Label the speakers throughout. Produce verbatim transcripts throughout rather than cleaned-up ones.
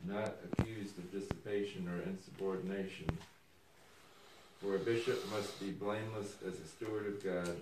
Speaker 1: not accused of dissipation or insubordination. For a bishop must be blameless as a steward of God,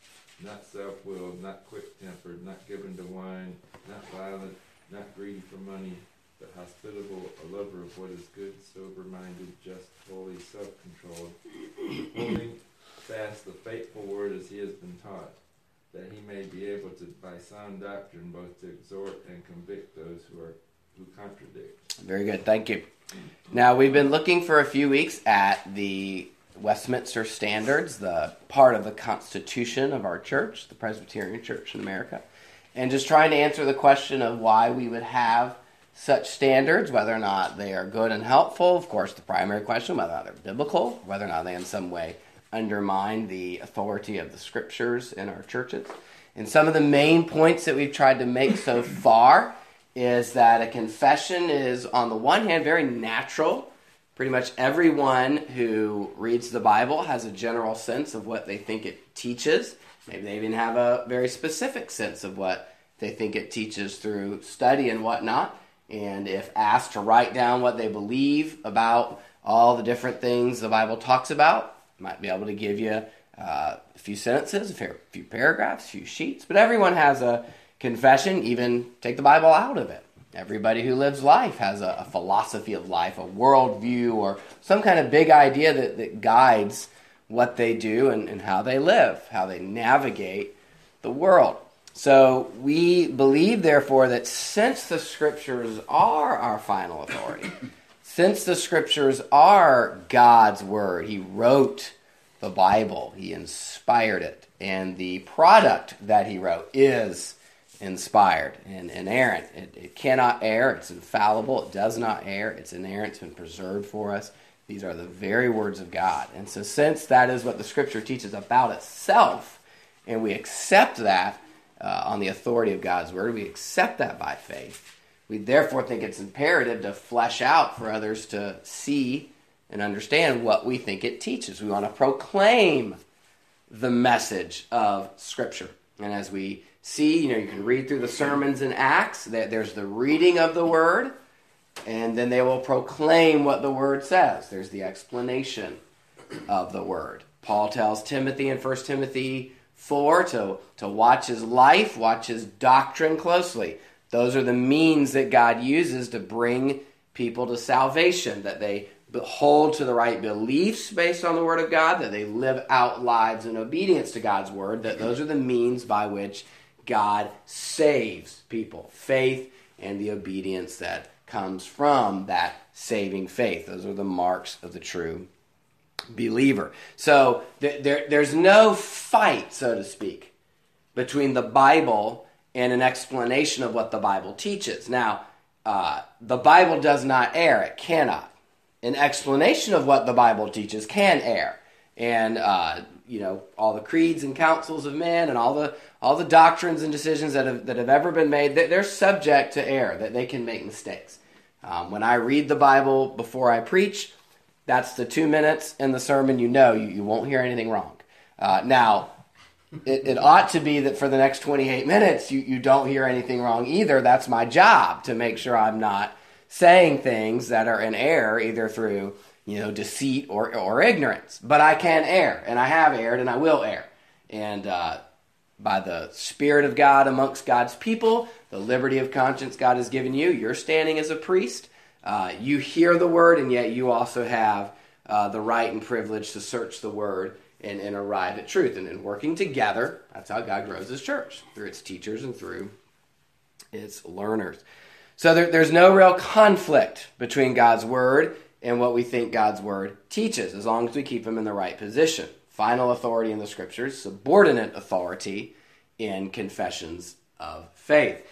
Speaker 1: not self-willed, not quick-tempered, not given to wine, not violent, not greedy for money, but hospitable, a lover of what is good, sober-minded, just, holy, self-controlled, holding fast the faithful word as he has been taught, that he may be able to, by sound doctrine, both to exhort and convict those who are who contradict.
Speaker 2: Very good, thank you. Now, we've been looking for a few weeks at the Westminster Standards, the part of the Constitution of our church, the Presbyterian Church in America, and just trying to answer the question of why we would have such standards, whether or not they are good and helpful. Of course, the primary question, whether or not they're biblical, whether or not they in some way undermine the authority of the Scriptures in our churches. And some of the main points that we've tried to make so far is that a confession is, on the one hand, very natural. Pretty much everyone who reads the Bible has a general sense of what they think it teaches. Maybe they even have a very specific sense of what they think it teaches through study and whatnot. And if asked to write down what they believe about all the different things the Bible talks about, might be able to give you uh, a few sentences, a few, few paragraphs, a few sheets. But everyone has a confession, even take the Bible out of it. Everybody who lives life has a, a philosophy of life, a worldview, or some kind of big idea that, that guides what they do and, and how they live, how they navigate the world. So we believe, therefore, that since the Scriptures are our final authority, since the Scriptures are God's Word, He wrote the Bible, He inspired it, and the product that He wrote is inspired and inerrant. It, it cannot err. It's infallible. It does not err. It's inerrant. It's been preserved for us. These are the very words of God. And so since that is what the Scripture teaches about itself, and we accept that uh, on the authority of God's Word, we accept that by faith, we therefore think it's imperative to flesh out for others to see and understand what we think it teaches. We want to proclaim the message of Scripture. And as we see, you know, you can read through the sermons in Acts, there's the reading of the Word, and then they will proclaim what the Word says. There's the explanation of the Word. Paul tells Timothy in First Timothy four to, to watch his life, watch his doctrine closely. Those are the means that God uses to bring people to salvation, that they hold to the right beliefs based on the Word of God, that they live out lives in obedience to God's Word, that those are the means by which God saves people. Faith and the obedience that comes from that saving faith. Those are the marks of the true believer. So th- there, there's no fight, so to speak, between the Bible and an explanation of what the Bible teaches. Now, uh, the Bible does not err. It cannot. An explanation of what the Bible teaches can err. And, uh, you know, all the creeds and councils of men and all the all the doctrines and decisions that have that have ever been made, they're subject to error, that they can make mistakes. Um, when I read the Bible before I preach, that's the two minutes in the sermon you know you, you won't hear anything wrong. Uh, now, it, it ought to be that for the next twenty-eight minutes you, you don't hear anything wrong either. That's my job, to make sure I'm not saying things that are in error, either through, you know, deceit or or ignorance. But I can err, and I have erred, and I will err. And uh, by the Spirit of God amongst God's people, the liberty of conscience God has given you, you're standing as a priest. Uh, you hear the Word, and yet you also have uh, the right and privilege to search the Word and, and arrive at truth. And in working together, that's how God grows His church, through its teachers and through its learners. So there, there's no real conflict between God's Word and what we think God's Word teaches, as long as we keep them in the right position. Final authority in the Scriptures, subordinate authority in confessions of faith.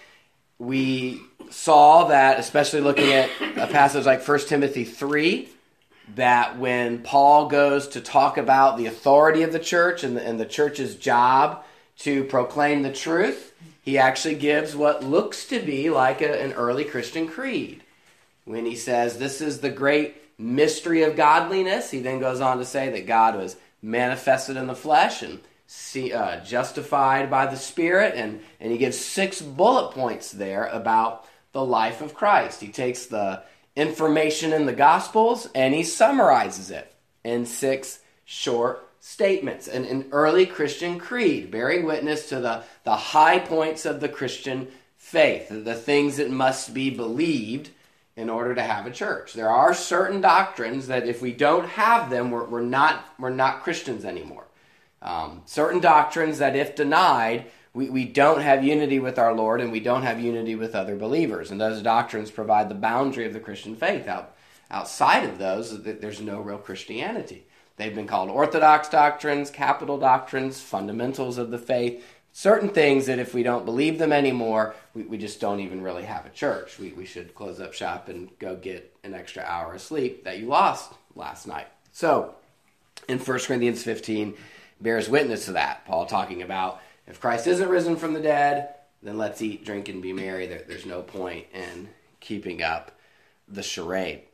Speaker 2: We saw that, especially looking at a passage like First Timothy three, that when Paul goes to talk about the authority of the church and the, and the church's job to proclaim the truth, he actually gives what looks to be like a, an early Christian creed. When he says, this is the great mystery of godliness, he then goes on to say that God was manifested in the flesh and see, uh, justified by the Spirit, and, and he gives six bullet points there about the life of Christ. He takes the information in the Gospels, and he summarizes it in six short statements. An, an early Christian creed, bearing witness to the, the high points of the Christian faith, the things that must be believed in order to have a church. There are certain doctrines that if we don't have them, we're, we're not we're not Christians anymore. Um, certain doctrines that if denied, we, we don't have unity with our Lord and we don't have unity with other believers. And those doctrines provide the boundary of the Christian faith. Out, outside of those, there's no real Christianity. They've been called orthodox doctrines, capital doctrines, fundamentals of the faith. Certain things that if we don't believe them anymore, we, we just don't even really have a church. We, we should close up shop and go get an extra hour of sleep that you lost last night. So, in First Corinthians fifteen, bears witness to that. Paul talking about, if Christ isn't risen from the dead, then let's eat, drink, and be merry. There, there's no point in keeping up the charade.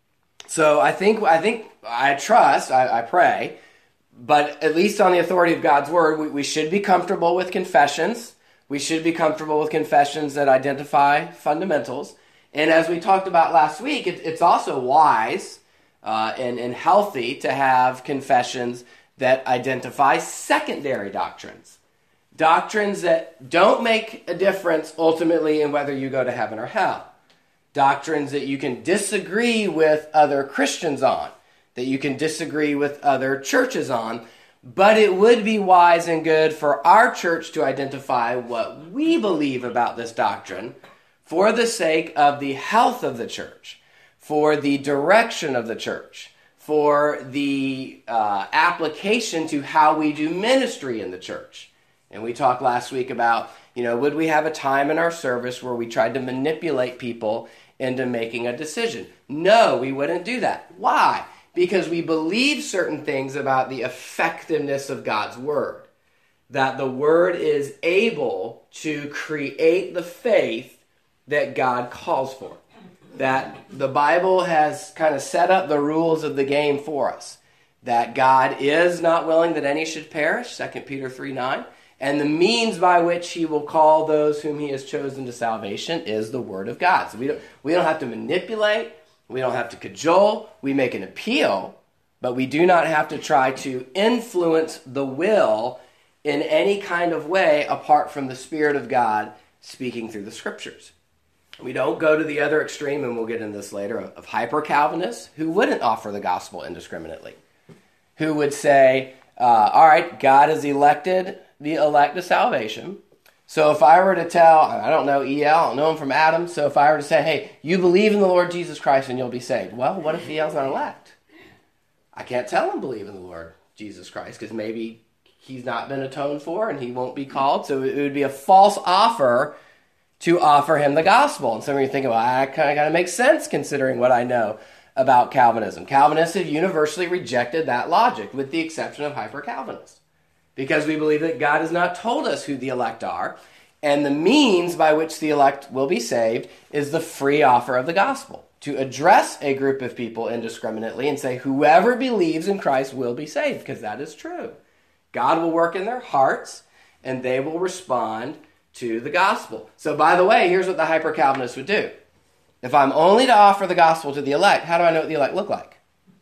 Speaker 2: So I think, I think, I trust, I, I pray, but at least on the authority of God's word, we, we should be comfortable with confessions. We should be comfortable with confessions that identify fundamentals. And as we talked about last week, it, it's also wise uh, and, and healthy to have confessions that identify secondary doctrines. Doctrines that don't make a difference ultimately in whether you go to heaven or hell. Doctrines that you can disagree with other Christians on, that you can disagree with other churches on, but it would be wise and good for our church to identify what we believe about this doctrine for the sake of the health of the church, for the direction of the church, for the uh, application to how we do ministry in the church. And we talked last week about, you know, would we have a time in our service where we tried to manipulate people into making a decision? No, we wouldn't do that. Why? Because we believe certain things about the effectiveness of God's word. That the word is able to create the faith that God calls for. That the Bible has kind of set up the rules of the game for us. That God is not willing that any should perish, Second Peter three nine. And the means by which he will call those whom he has chosen to salvation is the word of God. So we don't, we don't have to manipulate. We don't have to cajole. We make an appeal, but we do not have to try to influence the will in any kind of way apart from the Spirit of God speaking through the Scriptures. We don't go to the other extreme, and we'll get into this later, of hyper-Calvinists who wouldn't offer the gospel indiscriminately, who would say, uh, all right, God has elected the elect to salvation. So if I were to tell, I don't know E L, I don't know him from Adam, so if I were to say, hey, you believe in the Lord Jesus Christ and you'll be saved. Well, what if E L's not elect? I can't tell him believe in the Lord Jesus Christ because maybe he's not been atoned for and he won't be called. So it would be a false offer to offer him the gospel. And some of you think, well, that kind of makes sense considering what I know about Calvinism. Calvinists have universally rejected that logic with the exception of hyper-Calvinists. Because we believe that God has not told us who the elect are, and the means by which the elect will be saved is the free offer of the gospel. To address a group of people indiscriminately and say, whoever believes in Christ will be saved, because that is true. God will work in their hearts, and they will respond to the gospel. So by the way, here's what the hyper-Calvinists would do. If I'm only to offer the gospel to the elect, how do I know what the elect look like?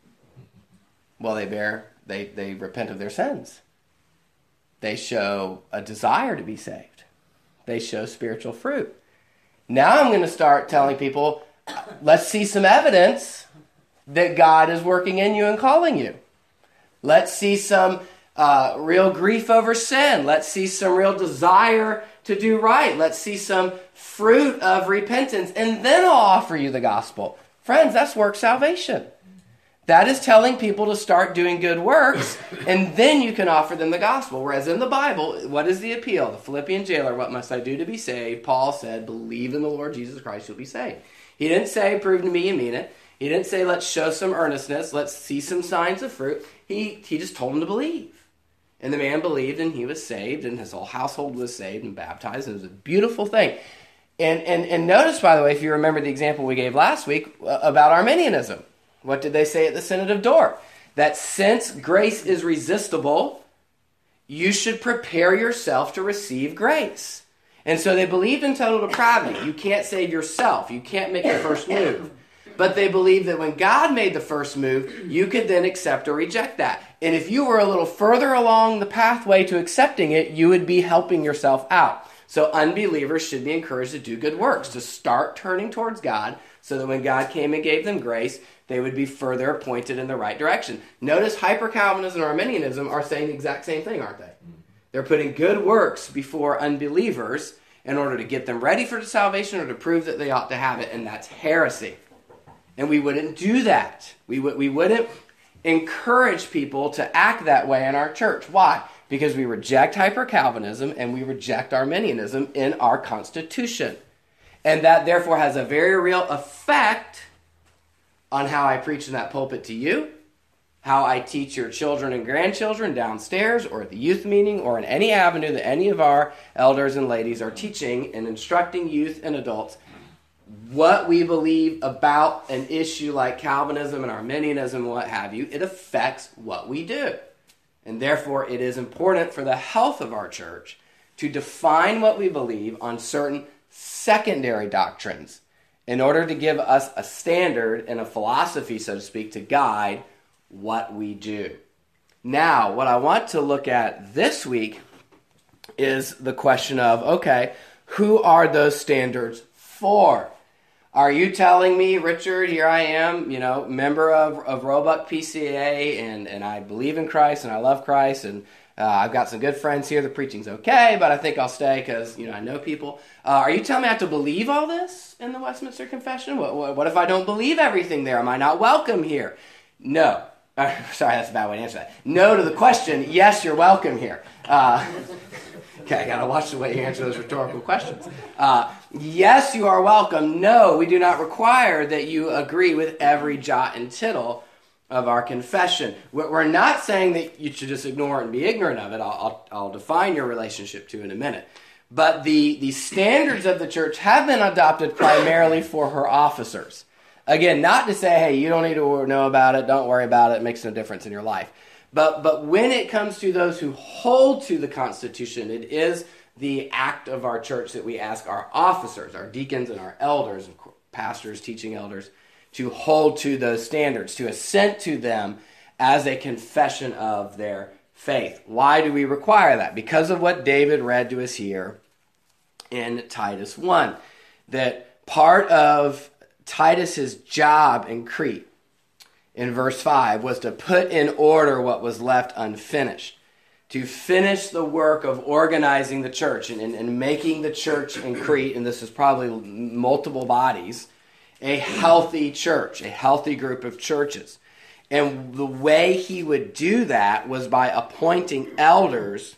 Speaker 2: Well, they bear, they, they repent of their sins. They show a desire to be saved. They show spiritual fruit. Now I'm going to start telling people, let's see some evidence that God is working in you and calling you. Let's see some uh, real grief over sin. Let's see some real desire to do right. Let's see some fruit of repentance. And then I'll offer you the gospel. Friends, that's work salvation. That is telling people to start doing good works, and then you can offer them the gospel. Whereas in the Bible, what is the appeal? The Philippian jailer, what must I do to be saved? Paul said, believe in the Lord Jesus Christ, you'll be saved. He didn't say, prove to me you mean it. He didn't say, let's show some earnestness, let's see some signs of fruit. He, he just told him to believe. And the man believed, and he was saved, and his whole household was saved and baptized. It was a beautiful thing. And, and, and notice, by the way, if you remember the example we gave last week about Arminianism. What did they say at the Synod of Dort? That since grace is resistible, you should prepare yourself to receive grace. And so they believed in total depravity. You can't save yourself. You can't make the first move. But they believed that when God made the first move, you could then accept or reject that. And if you were a little further along the pathway to accepting it, you would be helping yourself out. So unbelievers should be encouraged to do good works, to start turning towards God, so that when God came and gave them grace, they would be further pointed in the right direction. Notice hyper-Calvinism and Arminianism are saying the exact same thing, aren't they? They're putting good works before unbelievers in order to get them ready for the salvation or to prove that they ought to have it, and that's heresy. And we wouldn't do that. We, w- we wouldn't encourage people to act that way in our church. Why? Because we reject hyper-Calvinism and we reject Arminianism in our Constitution. And that therefore has a very real effect on how I preach in that pulpit to you, how I teach your children and grandchildren downstairs or at the youth meeting or in any avenue that any of our elders and ladies are teaching and instructing youth and adults what we believe about an issue like Calvinism and Arminianism and what have you. It affects what we do. And therefore, it is important for the health of our church to define what we believe on certain secondary doctrines in order to give us a standard and a philosophy, so to speak, to guide what we do. Now, what I want to look at this week is the question of, okay, who are those standards for? Are you telling me, Richard, here I am, you know, member of, of Roebuck P C A, and, and I believe in Christ, and I love Christ, and uh, I've got some good friends here, the preaching's okay, but I think I'll stay because, you know, I know people. Uh, are you telling me I have to believe all this in the Westminster Confession? What, what, what if I don't believe everything there? Am I not welcome here? No. Uh, sorry, that's a bad way to answer that. No to the question, yes, you're welcome here. Uh, okay, I got to watch the way you answer those rhetorical questions. Uh, yes, you are welcome. No, we do not require that you agree with every jot and tittle of our confession. We're not saying that you should just ignore it and be ignorant of it. I'll, I'll, I'll define your relationship to in a minute. But the, the standards of the church have been adopted primarily for her officers. Again, not to say, hey, you don't need to know about it, don't worry about it, it makes no difference in your life. But but when it comes to those who hold to the Constitution, it is the act of our church that we ask our officers, our deacons and our elders, and pastors, teaching elders, to hold to those standards, to assent to them as a confession of their faith. Why do we require that? Because of what David read to us here in Titus one, that part of Titus's job in Crete, in verse five, was to put in order what was left unfinished, to finish the work of organizing the church and, and, and making the church in Crete, and this is probably multiple bodies, a healthy church, a healthy group of churches. And the way he would do that was by appointing elders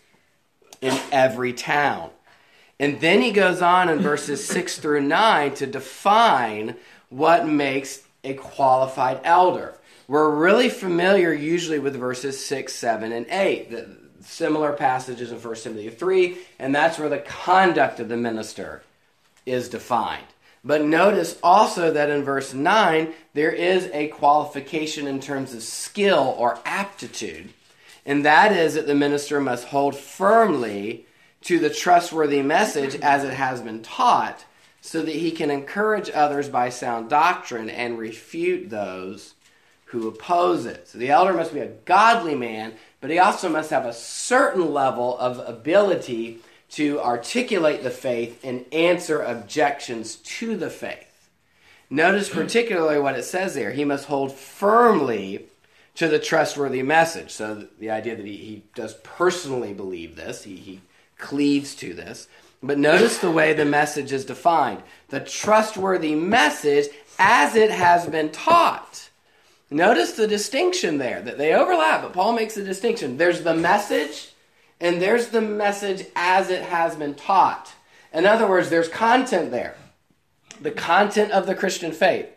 Speaker 2: in every town. And then he goes on in verses six through nine to define what makes a qualified elder. We're really familiar usually with verses six, seven, and eight, the similar passages in First Timothy three, and that's where the conduct of the minister is defined. But notice also that in verse nine, there is a qualification in terms of skill or aptitude, and that is that the minister must hold firmly to the trustworthy message as it has been taught, so that he can encourage others by sound doctrine and refute those who oppose it. So the elder must be a godly man, but he also must have a certain level of ability to articulate the faith and answer objections to the faith. Notice particularly what it says there. He must hold firmly to the trustworthy message. So the idea that he, he does personally believe this, he, he cleaves to this. But notice the way the message is defined. The trustworthy message as it has been taught. Notice the distinction there, that they overlap, but Paul makes a distinction. There's the message, and there's the message as it has been taught. In other words, there's content there. The content of the Christian faith.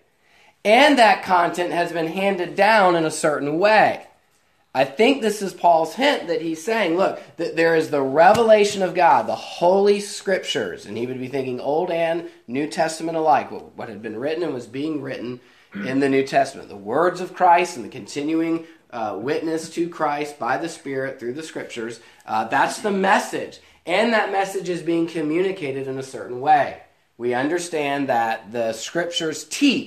Speaker 2: And that content has been handed down in a certain way. I think this is Paul's hint that he's saying, look, that there is the revelation of God, the Holy Scriptures, and he would be thinking Old and New Testament alike, what had been written and was being written in the New Testament. The words of Christ and the continuing uh, witness to Christ by the Spirit through the Scriptures, uh, that's the message. And that message is being communicated in a certain way. We understand that the Scriptures teach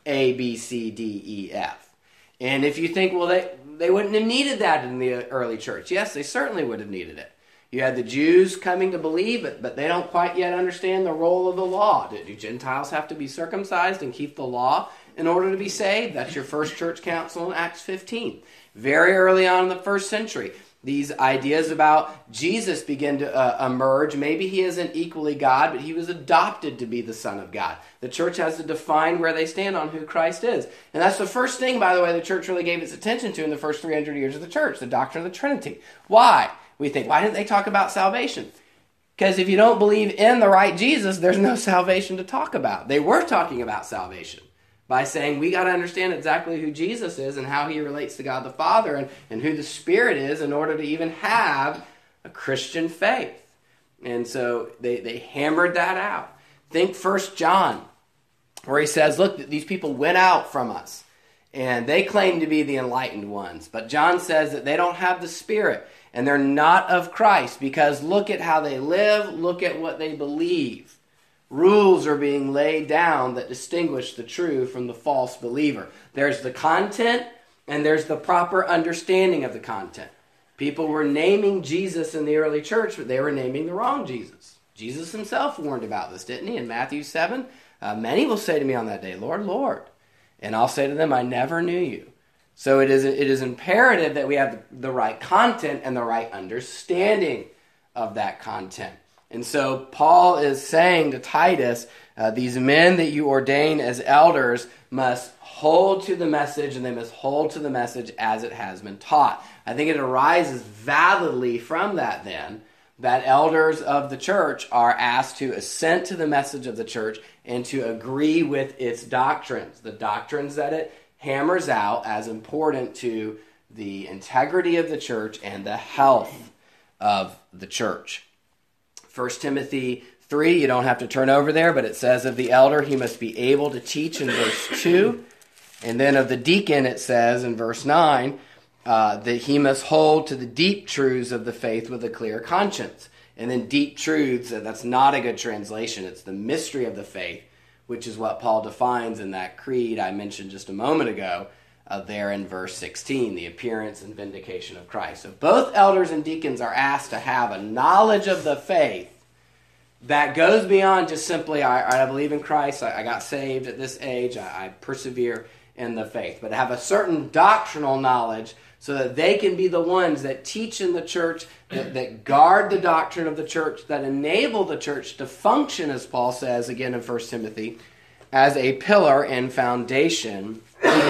Speaker 2: A, B, C, D, E, F. And if you think, well, they, they wouldn't have needed that in the early church. Yes, they certainly would have needed it. You had the Jews coming to believe it, but they don't quite yet understand the role of the law. Do, do Gentiles have to be circumcised and keep the law in order to be saved? That's your first church council in Acts fifteen. Very early on in the first century, these ideas about Jesus begin to uh, emerge. Maybe he isn't equally God, but he was adopted to be the Son of God. The church has to define where they stand on who Christ is. And that's the first thing, by the way, the church really gave its attention to in the first three hundred years of the church, the doctrine of the Trinity. Why? We think, why didn't they talk about salvation? Because if you don't believe in the right Jesus, there's no salvation to talk about. They were talking about salvation by saying we got to understand exactly who Jesus is and how he relates to God the Father and, and who the Spirit is in order to even have a Christian faith. And so they, they hammered that out. Think First John, where he says, look, these people went out from us, and they claim to be the enlightened ones. But John says that they don't have the Spirit, and they're not of Christ, because look at how they live, look at what they believe. Rules are being laid down that distinguish the true from the false believer. There's the content, and there's the proper understanding of the content. People were naming Jesus in the early church, but they were naming the wrong Jesus. Jesus himself warned about this, didn't he? In Matthew seven, uh, many will say to me on that day, Lord, Lord. And I'll say to them, I never knew you. So it is, it is imperative that we have the, the right content and the right understanding of that content. And so Paul is saying to Titus, uh, these men that you ordain as elders must hold to the message, and they must hold to the message as it has been taught. I think it arises validly from that then, that elders of the church are asked to assent to the message of the church and to agree with its doctrines, the doctrines that it hammers out as important to the integrity of the church and the health of the church. First Timothy three, you don't have to turn over there, but it says of the elder, he must be able to teach in verse two. And then of the deacon, it says in verse nine, uh, that he must hold to the deep truths of the faith with a clear conscience. And then deep truths, that's not a good translation. It's the mystery of the faith, which is what Paul defines in that creed I mentioned just a moment ago, uh, there in verse sixteen, the appearance and vindication of Christ. So both elders and deacons are asked to have a knowledge of the faith that goes beyond just simply, I, I believe in Christ, I, I got saved at this age, I, I persevere in the faith, but to have a certain doctrinal knowledge so that they can be the ones that teach in the church, that, that guard the doctrine of the church, that enable the church to function, as Paul says again in First Timothy, as a pillar and foundation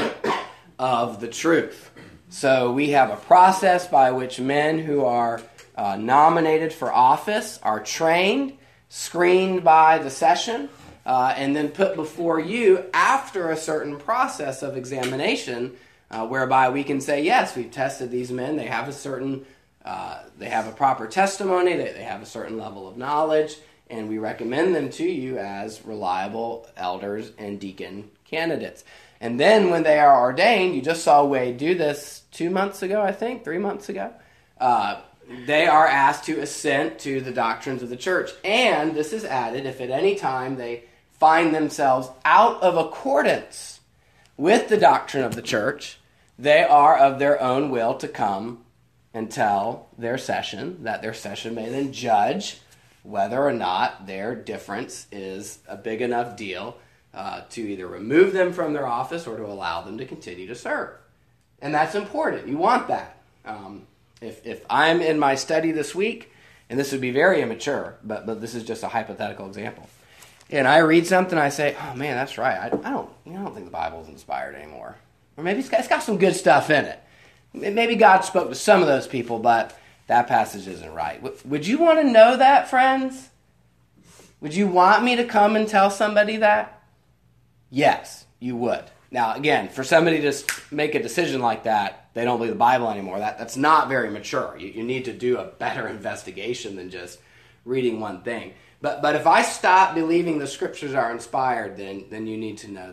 Speaker 2: of the truth. So we have a process by which men who are uh, nominated for office are trained, screened by the session, uh, and then put before you after a certain process of examination, uh, whereby we can say, yes, we've tested these men, they have a certain, uh, they have a proper testimony, they, they have a certain level of knowledge, and we recommend them to you as reliable elders and deacon candidates. And then when they are ordained, you just saw Wade do this two months ago, I think, three months ago, uh, they are asked to assent to the doctrines of the church. And this is added if at any time they find themselves out of accordance with the doctrine of the church, they are of their own will to come and tell their session, that their session may then judge whether or not their difference is a big enough deal uh, to either remove them from their office or to allow them to continue to serve. And that's important. You want that. Um, If if I'm in my study this week, and this would be very immature, but but this is just a hypothetical example, and I read something, I say, oh man, that's right. I, I don't you know, I don't think the Bible's inspired anymore, or maybe it's got, it's got some good stuff in it. Maybe God spoke to some of those people, but that passage isn't right. Would you want to know that, friends? Would you want me to come and tell somebody that? Yes, you would. Now, again, for somebody to make a decision like that, they don't believe the Bible anymore, that, that's not very mature. You, you need to do a better investigation than just reading one thing. But but if I stop believing the Scriptures are inspired, then, then you need to know that.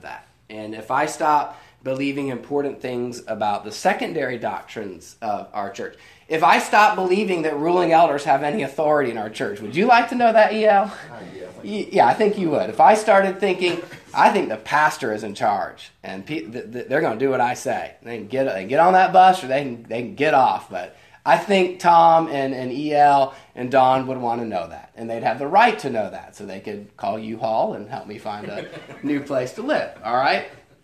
Speaker 2: And if I stop believing important things about the secondary doctrines of our church, if I stop believing that ruling elders have any authority in our church, would you like to know that, E L? Yeah, I think you would. If I started thinking, I think the pastor is in charge, and pe- th- th- they're going to do what I say. They can get they can get on that bus, or they can they can get off. But I think Tom and, and E L and Don would want to know that, and they'd have the right to know that, so they could call U-Haul and help me find a new place to live. All right.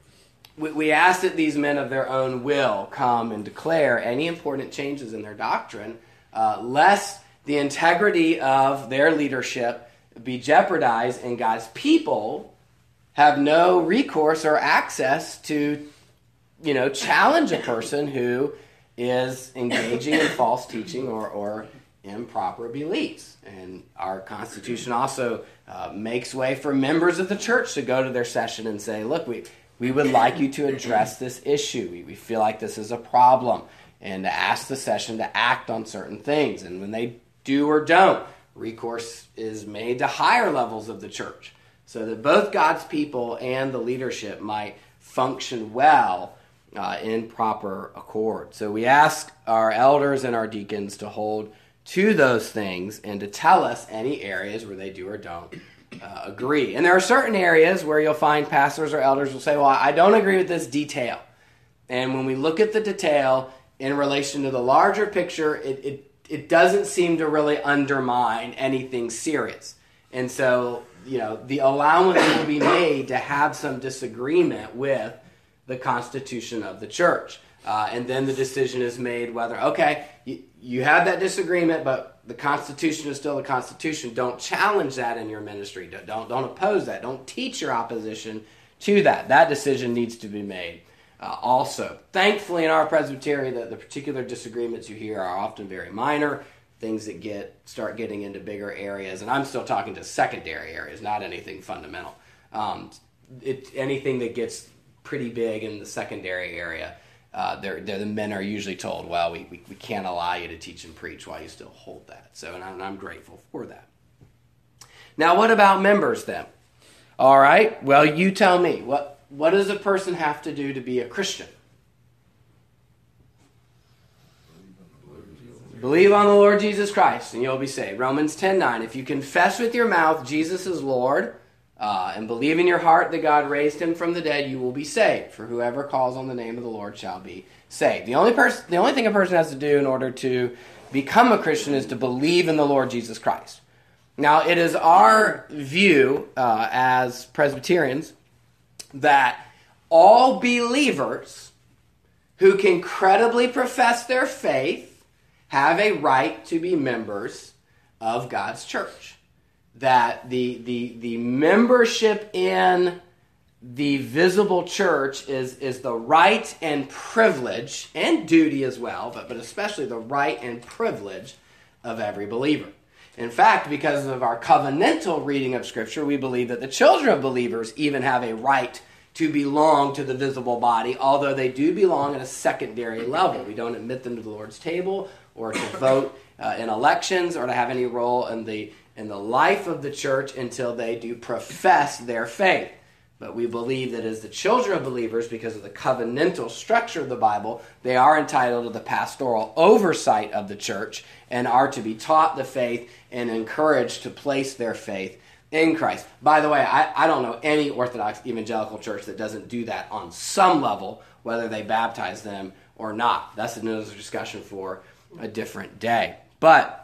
Speaker 2: We, we ask that these men of their own will come and declare any important changes in their doctrine, uh, lest the integrity of their leadership be jeopardized and God's people have no recourse or access to, you know, challenge a person who is engaging in false teaching or, or improper beliefs. And our Constitution also uh, makes way for members of the church to go to their session and say, look, we, we would like you to address this issue. We, we feel like this is a problem, and to ask the session to act on certain things. And when they do or don't, recourse is made to higher levels of the church so that both God's people and the leadership might function well uh, in proper accord. So we ask our elders and our deacons to hold to those things and to tell us any areas where they do or don't uh, agree. And there are certain areas where you'll find pastors or elders will say, well, I don't agree with this detail. And when we look at the detail in relation to the larger picture, it, it it doesn't seem to really undermine anything serious. And so, you know, the allowance will be made to have some disagreement with the constitution of the church. Uh, and then the decision is made whether, okay, you, you have that disagreement, but the Constitution is still the Constitution. Don't challenge that in your ministry. Don't, don't, don't oppose that. Don't teach your opposition to that. That decision needs to be made. Uh, also, thankfully in our Presbytery, the, the particular disagreements you hear are often very minor, things that get start getting into bigger areas. And I'm still talking to secondary areas, not anything fundamental. Um, it, anything that gets pretty big in the secondary area, uh, they're, they're, the men are usually told, well, we, we, we can't allow you to teach and preach while you still hold that. So, and I'm, and I'm grateful for that. Now, what about members then? All right, well, you tell me. What What does a person have to do to be a Christian? Believe on the Lord Jesus Christ, and you'll be saved. Romans ten nine. If you confess with your mouth Jesus is Lord, uh, and believe in your heart that God raised him from the dead, you will be saved. For whoever calls on the name of the Lord shall be saved. The only person, the only thing a person has to do in order to become a Christian is to believe in the Lord Jesus Christ. Now, it is our view uh, as Presbyterians that all believers who can credibly profess their faith have a right to be members of God's church. That the, the, the membership in the visible church is, is the right and privilege, and duty as well, but, but especially the right and privilege of every believer. In fact, because of our covenantal reading of Scripture, we believe that the children of believers even have a right to belong to the visible body, although they do belong at a secondary level. We don't admit them to the Lord's table or to vote uh, in elections or to have any role in the in the life of the church until they do profess their faith. But we believe that as the children of believers, because of the covenantal structure of the Bible, they are entitled to the pastoral oversight of the church and are to be taught the faith and encouraged to place their faith in Christ. By the way, I, I don't know any Orthodox evangelical church that doesn't do that on some level, whether they baptize them or not. That's another discussion for a different day. But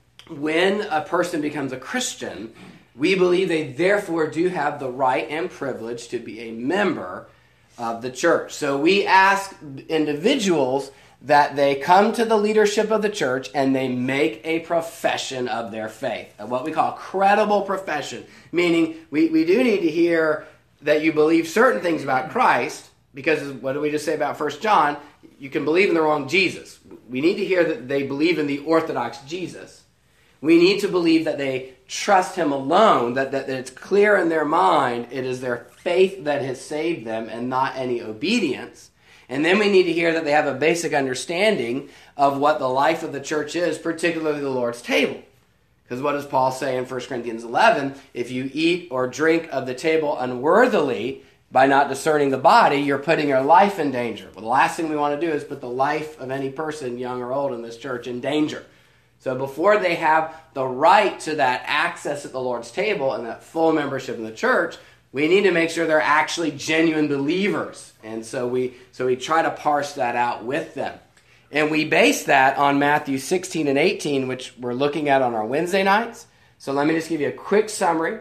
Speaker 2: when a person becomes a Christian, we believe they therefore do have the right and privilege to be a member of the church. So we ask individuals that they come to the leadership of the church and they make a profession of their faith, what we call credible profession, meaning we, we do need to hear that you believe certain things about Christ, because what did we just say about First John? You can believe in the wrong Jesus. We need to hear that they believe in the Orthodox Jesus. We need to believe that they trust him alone, that, that, that it's clear in their mind it is their faith that has saved them and not any obedience. And then we need to hear that they have a basic understanding of what the life of the church is, particularly the Lord's table. Because what does Paul say in First Corinthians eleven? If you eat or drink of the table unworthily, by not discerning the body, you're putting your life in danger. Well, the last thing we want to do is put the life of any person, young or old, in this church in danger. So before they have the right to that access at the Lord's table and that full membership in the church, we need to make sure they're actually genuine believers. And so we so we try to parse that out with them. And we base that on Matthew sixteen and eighteen, which we're looking at on our Wednesday nights. So let me just give you a quick summary.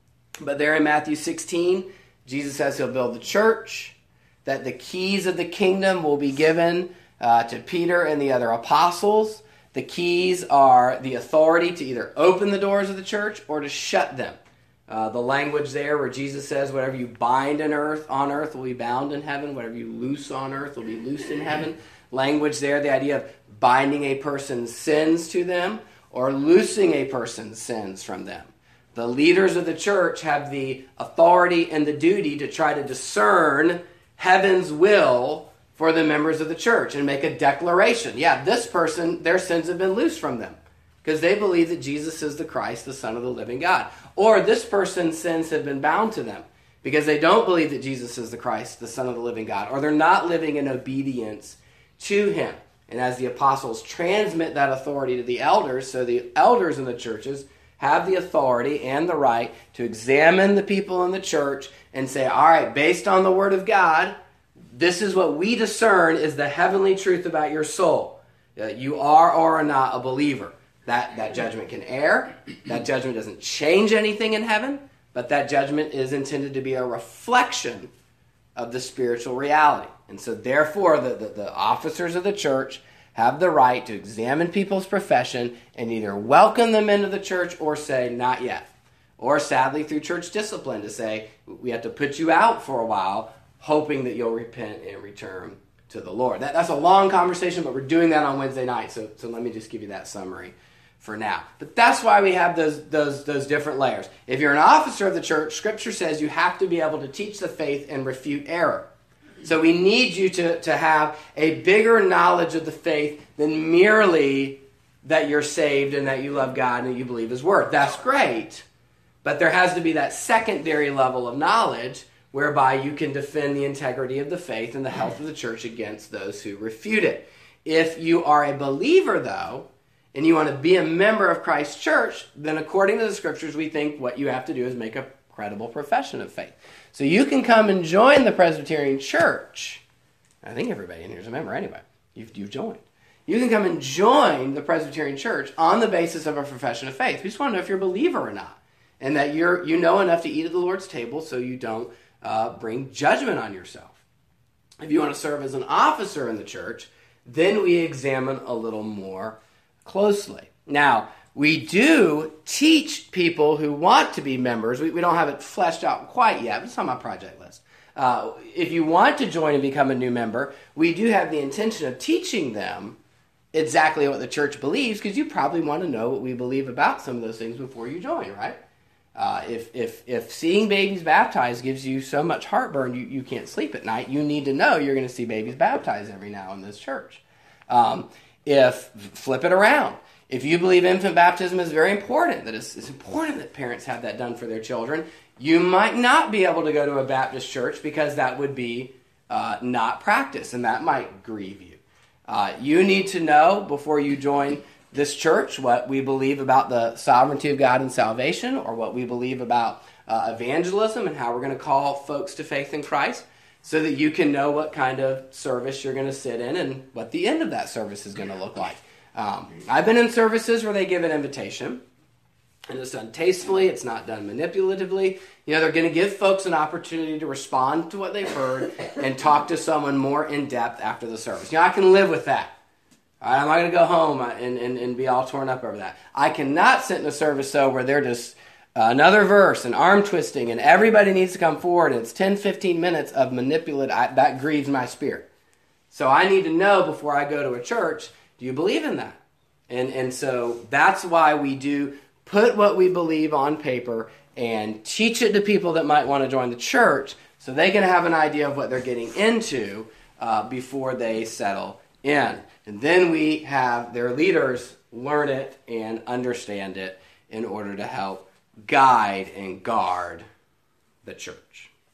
Speaker 2: But there in Matthew sixteen, Jesus says he'll build the church, that the keys of the kingdom will be given uh, to Peter and the other apostles. The keys are the authority to either open the doors of the church or to shut them. Uh, the language there where Jesus says, whatever you bind on earth, on earth will be bound in heaven. Whatever you loose on earth will be loosed in heaven. Language there, the idea of binding a person's sins to them or loosing a person's sins from them. The leaders of the church have the authority and the duty to try to discern heaven's will for the members of the church and make a declaration. Yeah, this person, their sins have been loosed from them because they believe that Jesus is the Christ, the Son of the living God. Or this person's sins have been bound to them because they don't believe that Jesus is the Christ, the Son of the living God, or they're not living in obedience to him. And as the apostles transmit that authority to the elders, so the elders in the churches have the authority and the right to examine the people in the church and say, all right, based on the Word of God, this is what we discern is the heavenly truth about your soul. Uh, you are or are not a believer. That, that judgment can err. That judgment doesn't change anything in heaven, but that judgment is intended to be a reflection of the spiritual reality. And so therefore, the, the, the officers of the church have the right to examine people's profession and either welcome them into the church or say, not yet. Or sadly, through church discipline, to say, we have to put you out for a while, hoping that you'll repent and return to the Lord. That, that's a long conversation, but we're doing that on Wednesday night, so, so let me just give you that summary for now. But that's why we have those, those, those different layers. If you're an officer of the church, Scripture says you have to be able to teach the faith and refute error. So we need you to, to have a bigger knowledge of the faith than merely that you're saved and that you love God and that you believe His Word. That's great, but there has to be that secondary level of knowledge whereby you can defend the integrity of the faith and the health of the church against those who refute it. If you are a believer, though, and you want to be a member of Christ's church, then according to the Scriptures, we think what you have to do is make a credible profession of faith. So you can come and join the Presbyterian Church. I think everybody in here is a member anyway. You've, you've joined. You can come and join the Presbyterian Church on the basis of a profession of faith. We just want to know if you're a believer or not, and that you're you know enough to eat at the Lord's table so you don't uh, bring judgment on yourself. If you want to serve as an officer in the church, then we examine a little more closely. Now, we do teach people who want to be members. We, we don't have it fleshed out quite yet, but it's on my project list. Uh, if you want to join and become a new member, we do have the intention of teaching them exactly what the church believes, because you probably want to know what we believe about some of those things before you join, right? Uh, if, if, if seeing babies baptized gives you so much heartburn you, you can't sleep at night, you need to know you're going to see babies baptized every now in this church. Um, if, flip it around. If you believe infant baptism is very important, that it's, it's important that parents have that done for their children, you might not be able to go to a Baptist church because that would be uh, not practiced, and that might grieve you. Uh, you need to know before you join this church what we believe about the sovereignty of God and salvation, or what we believe about uh, evangelism and how we're going to call folks to faith in Christ, so that you can know what kind of service you're going to sit in and what the end of that service is going to look like. Um, I've been in services where they give an invitation, and it's done tastefully, it's not done manipulatively. You know, they're going to give folks an opportunity to respond to what they've heard and talk to someone more in depth after the service. You know, I can live with that. All right, I'm not going to go home and, and, and be all torn up over that. I cannot sit in a service, though, where they're just uh, another verse and arm twisting and everybody needs to come forward and it's ten, fifteen minutes of manipulative. I, that grieves my spirit. So I need to know before I go to a church, do you believe in that? And and so that's why we do put what we believe on paper and teach it to people that might want to join the church so they can have an idea of what they're getting into uh, before they settle in. And then we have their leaders learn it and understand it in order to help guide and guard the church. So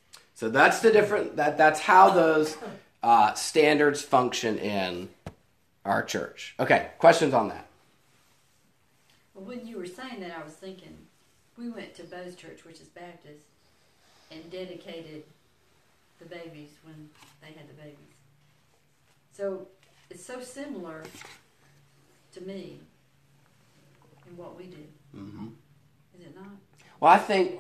Speaker 2: So that's the different, that, that's how those uh, standards function in our church. Okay, questions on that?
Speaker 3: Well, when you were saying that, I was thinking, we went to Bo's church, which is Baptist, and dedicated the babies when they had the babies. So it's so similar to me in what we did.
Speaker 2: Mm-hmm.
Speaker 3: Is it not?
Speaker 2: Well, I think,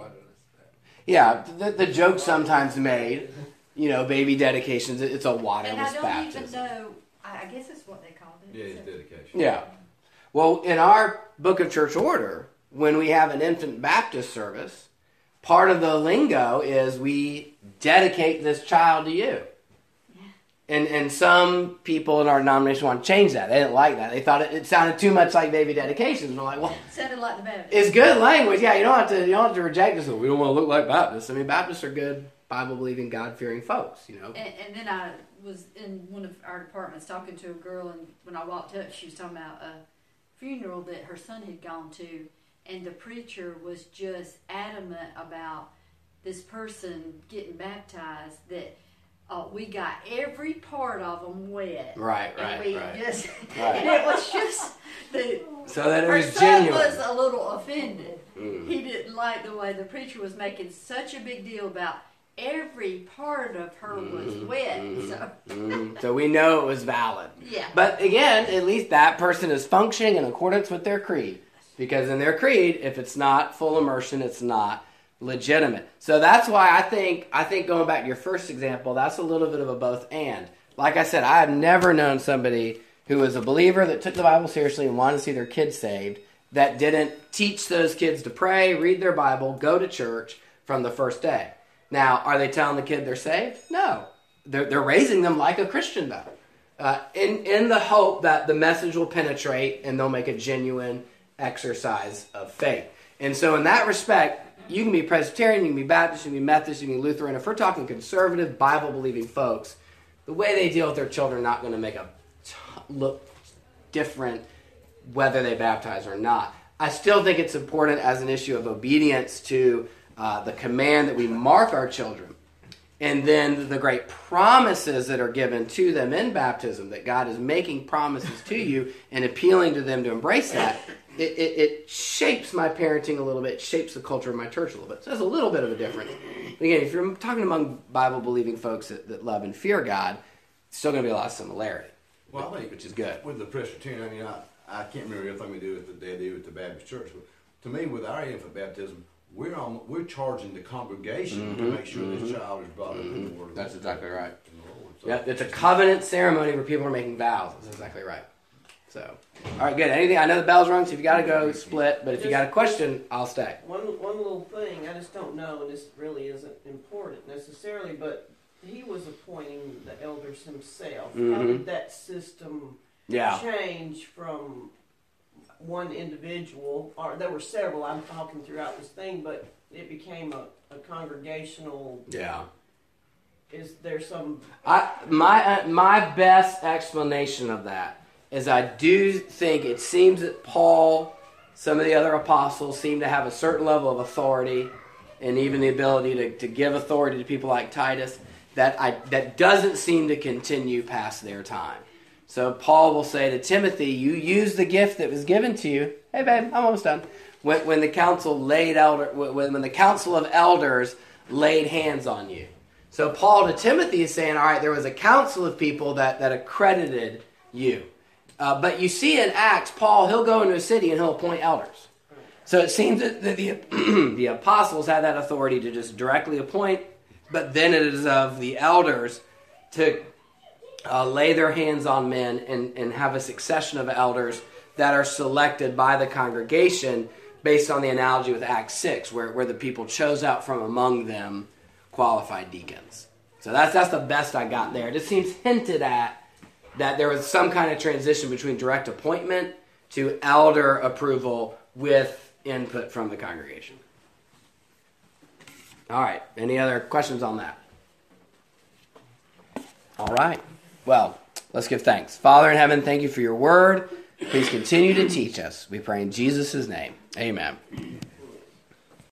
Speaker 2: yeah, the, the joke sometimes made, you know, baby dedications, it's a waterless
Speaker 3: And I don't
Speaker 2: baptism.
Speaker 3: even know, I I guess that's what they called it.
Speaker 4: Yeah,
Speaker 3: Is
Speaker 4: it's
Speaker 3: it?
Speaker 4: dedication.
Speaker 2: Yeah. Well, in our Book of Church Order, when we have an infant Baptist service, part of the lingo is we dedicate this child to you.
Speaker 3: Yeah.
Speaker 2: And and some people in our denomination want to change that. They didn't like that. They thought it, it sounded too much like baby dedications. And I'm like, well,
Speaker 3: Sounded like the Baptist.
Speaker 2: it's good language. Yeah, you don't have to you don't have to reject this. We don't want to look like Baptists. I mean, Baptists are good, Bible-believing, God-fearing folks, you know.
Speaker 3: And, and then I was in one of our departments talking to a girl, and when I walked up, she was talking about a funeral that her son had gone to, and the preacher was just adamant about this person getting baptized, that uh, we got every part of them wet.
Speaker 2: Right,
Speaker 3: and
Speaker 2: right,
Speaker 3: we
Speaker 2: right.
Speaker 3: Just,
Speaker 2: Right.
Speaker 3: And it was just, the,
Speaker 2: So that it
Speaker 3: her
Speaker 2: was
Speaker 3: son
Speaker 2: genuine.
Speaker 3: was a little offended.
Speaker 2: Mm.
Speaker 3: He didn't like the way the preacher was making such a big deal about every part of her was
Speaker 2: Mhm,
Speaker 3: wet.
Speaker 2: mhm,
Speaker 3: So,
Speaker 2: mhm. So we know it was valid.
Speaker 3: yeah.
Speaker 2: But again, at least that person is functioning in accordance with their creed. Because in their creed, if it's not full immersion, it's not legitimate. So that's why I think, I think going back to your first example, that's a little bit of a both and. Like I said, I have never known somebody who was a believer that took the Bible seriously and wanted to see their kids saved that didn't teach those kids to pray, read their Bible, go to church from the first day. Now, are they telling the kid they're saved? No. They're, they're raising them like a Christian, though, uh, in, in the hope that the message will penetrate and they'll make a genuine exercise of faith. And so in that respect, you can be Presbyterian, you can be Baptist, you can be Methodist, you can be Lutheran. If we're talking conservative, Bible-believing folks, the way they deal with their children is not going to make a t- look different whether they baptize or not. I still think it's important as an issue of obedience to uh, the command that we mark our children, and then the great promises that are given to them in baptism, that God is making promises to you and appealing to them to embrace that. It, it, it shapes my parenting a little bit, shapes the culture of my church a little bit. So there's a little bit of a difference. But again, if you're talking among Bible-believing folks that, that love and fear God, it's still going to be a lot of similarity,
Speaker 4: Well, I think
Speaker 2: which is good.
Speaker 4: with the Presbyterian, I mean, I, I can't remember everything we do with the they do with the Baptist church, but to me, with our infant baptism, we're on, we're charging the congregation to make sure this child is brought up in the Word of
Speaker 2: That's
Speaker 4: God.
Speaker 2: exactly right.
Speaker 4: in the Lord. So-
Speaker 2: Yeah, it's a covenant ceremony where people are making vows. That's exactly right. So, all right, good. Anything? I know the bell's rung, so if you got to go, split. But if you got a question, I'll stay.
Speaker 5: One one little thing, I just don't know, and this really isn't important necessarily, but he was appointing the elders himself. How
Speaker 2: Mhm.
Speaker 5: did that system
Speaker 2: Yeah.
Speaker 5: change from one individual, or there were several, I'm talking throughout this thing, but it became a, a congregational,
Speaker 2: Yeah.
Speaker 5: is there some,
Speaker 2: I my uh, my best explanation of that is I do think it seems that Paul, some of the other apostles, seem to have a certain level of authority and even the ability to, to give authority to people like Titus that I that doesn't seem to continue past their time. So Paul will say to Timothy, you use the gift that was given to you. Hey babe, I'm almost done. When, when the council laid elder when, when the council of elders laid hands on you. So Paul to Timothy is saying, all right, there was a council of people that, that accredited you. Uh, but you see in Acts, Paul, he'll go into a city and he'll appoint elders. So it seems that the, the, the apostles had that authority to just directly appoint, but then it is of the elders to uh, lay their hands on men and, and have a succession of elders that are selected by the congregation based on the analogy with Acts six, where, where the people chose out from among them qualified deacons. So that's that's the best I got there. It just seems hinted at that there was some kind of transition between direct appointment to elder approval with input from the congregation. All right. Any other questions on that? All right. Well, let's give thanks. Father in heaven, thank you for your word. Please continue to teach us. We pray in Jesus' name. Amen.